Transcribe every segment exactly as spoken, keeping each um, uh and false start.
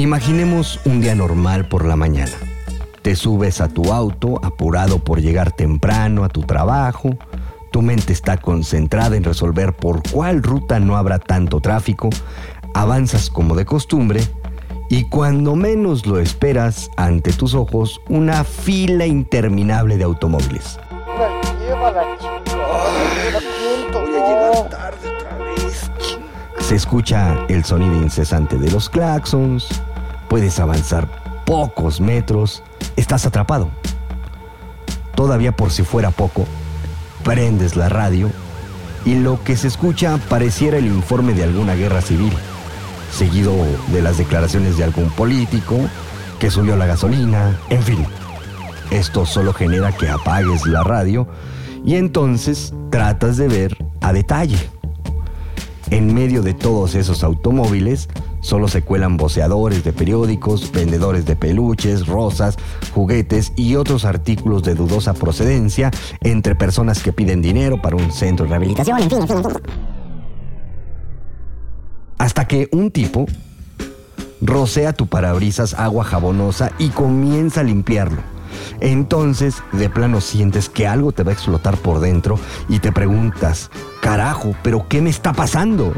Imaginemos un día normal por la mañana. Te subes a tu auto, apurado por llegar temprano a tu trabajo. Tu mente está concentrada en resolver por cuál ruta no habrá tanto tráfico. Avanzas como de costumbre y cuando menos lo esperas, ante tus ojos, una fila interminable de automóviles. Voy a llegar tarde otra vez. Se escucha el sonido incesante de los claxons. Puedes avanzar pocos metros. Estás atrapado. Todavía por si fuera poco, prendes la radio y lo que se escucha pareciera el informe de alguna guerra civil, seguido de las declaraciones de algún político que subió la gasolina, en fin. Esto solo genera que apagues la radio y entonces tratas de ver a detalle. En medio de todos esos automóviles solo se cuelan voceadores de periódicos, vendedores de peluches, rosas, juguetes y otros artículos de dudosa procedencia, entre personas que piden dinero para un centro de rehabilitación, en fin, en fin, en fin. Hasta que un tipo rocea tu parabrisas agua jabonosa y comienza a limpiarlo. Entonces, de plano sientes que algo te va a explotar por dentro y te preguntas, carajo, ¿pero qué me está pasando?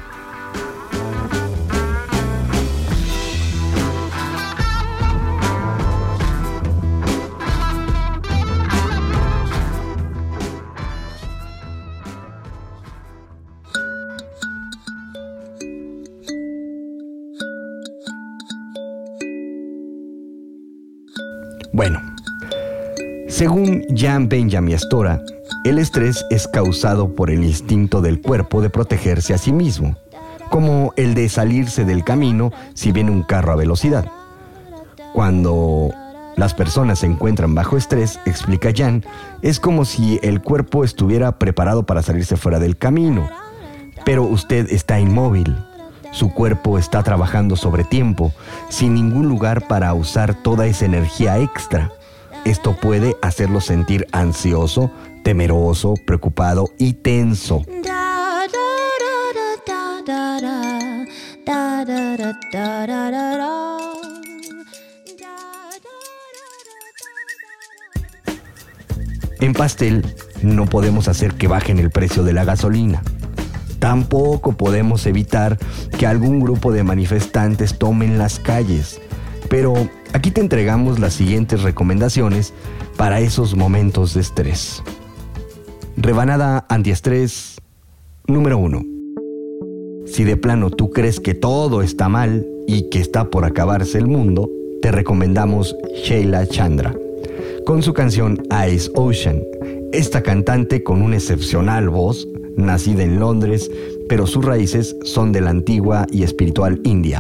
Bueno, según Jan Benjamin Stora, el estrés es causado por el instinto del cuerpo de protegerse a sí mismo, como el de salirse del camino si viene un carro a velocidad. Cuando las personas se encuentran bajo estrés, explica Jan, es como si el cuerpo estuviera preparado para salirse fuera del camino, pero usted está inmóvil. Su cuerpo está trabajando sobre tiempo, sin ningún lugar para usar toda esa energía extra. Esto puede hacerlo sentir ansioso, temeroso, preocupado y tenso. En Pastel no podemos hacer que bajen el precio de la gasolina. Tampoco podemos evitar que algún grupo de manifestantes tomen las calles. Pero aquí te entregamos las siguientes recomendaciones para esos momentos de estrés. Rebanada antiestrés número uno. Si de plano tú crees que todo está mal y que está por acabarse el mundo, te recomendamos Sheila Chandra con su canción Ice Ocean. Esta cantante con una excepcional voz, nacida en Londres, pero sus raíces son de la antigua y espiritual India.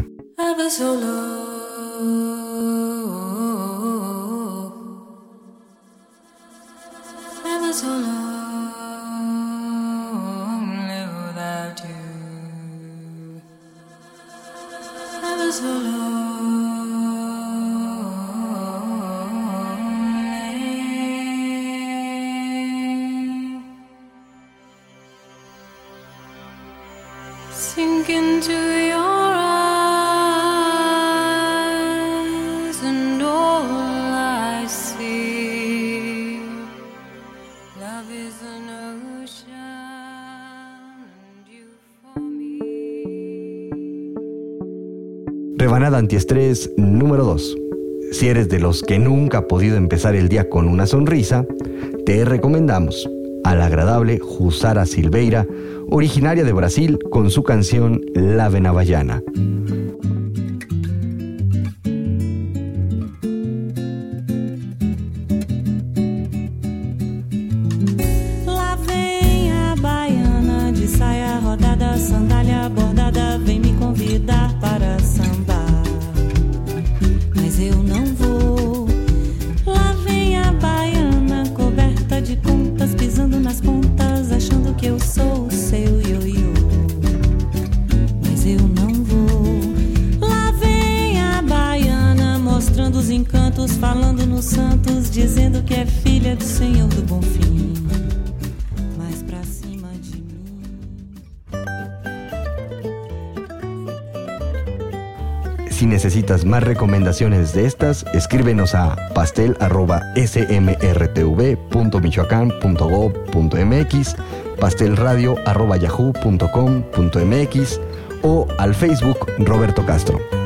Sink into your eyes and all I see. Love is an ocean and you for me. Rebanada antiestrés número dos. Si eres de los que nunca ha podido empezar el día con una sonrisa, te recomendamos a la agradable Jussara Silveira, originaria de Brasil, con su canción La Venavallana. Lá vem a baiana de saia rodada, sandália bordada, vem me convidar para sambar, mas eu não vou. Lá vem a baiana coberta de contas, pisando nas pontas, achando que eu sou o seu ioiô, mas eu não vou. Lá vem a baiana mostrando os encantos, falando nos santos, dizendo que é filha do Senhor do Bonfim, mas pra cima de mim. Si Si necesitas más recomendaciones de estas, escríbenos a pastel arroba smrtv punto michoacán punto gob punto mx, pastelradio arroba yahoo punto com punto mx o al Facebook Roberto Castro.